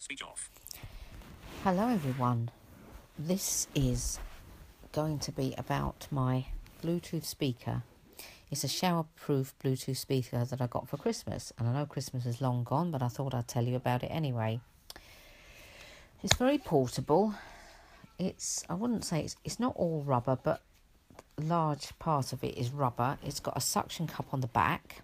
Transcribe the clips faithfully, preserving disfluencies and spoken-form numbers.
Speech off. Hello everyone, this is going to be about my Bluetooth speaker. It's a shower-proof Bluetooth speaker that I got for Christmas, and I know Christmas is long gone, but I thought I'd tell you about it anyway. It's very portable. It's, I wouldn't say it's, it's not all rubber, but a large part of it is rubber. It's got a suction cup on the back.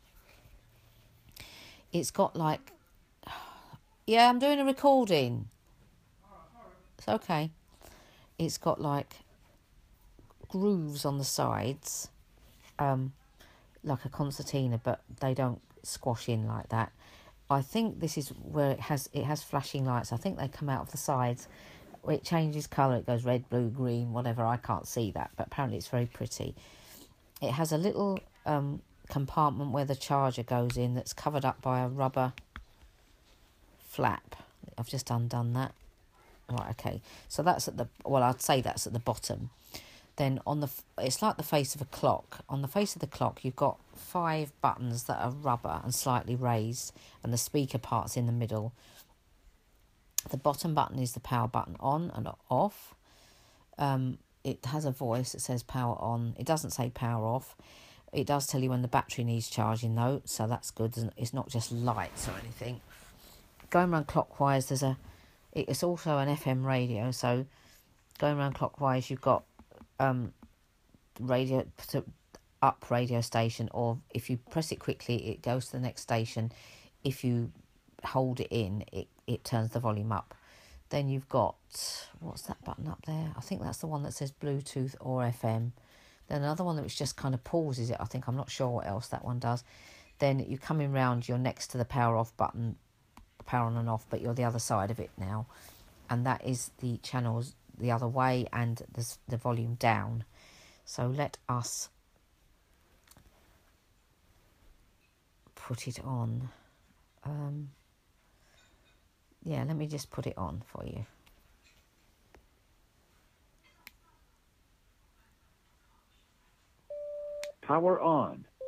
It's got like, yeah, I'm doing a recording. It's okay. It's got like grooves on the sides, um, like a concertina, but they don't squash in like that. I think this is where it has it has flashing lights. I think they come out of the sides. It changes colour. It goes red, blue, green, whatever. I can't see that, but apparently it's very pretty. It has a little um, compartment where the charger goes in that's covered up by a rubber flap. I've just undone that. Right, okay. So that's at the, well, I'd say that's at the bottom. Then on the, it's like the face of a clock. On the face of the clock, you've got five buttons that are rubber and slightly raised, and the speaker part's in the middle. The bottom button is the power button on and off. Um, it has a voice that says power on. It doesn't say power off. It does tell you when the battery needs charging though, so that's good. It's not just lights or anything. Going around clockwise, there's a, it's also an F M radio, so going around clockwise, you've got um, radio up radio station, or if you press it quickly, it goes to the next station. If you hold it in, it, it turns the volume up. Then you've got, what's that button up there? I think that's the one that says Bluetooth or F M. Then another one that which just kind of pauses it. I think, I'm not sure what else that one does. Then you're coming round, you're next to the power off button, power on and off, but you're the other side of it now. And that is the channels the other way and the, the volume down. So let us put it on. Um, yeah, let me just put it on for you. Power on.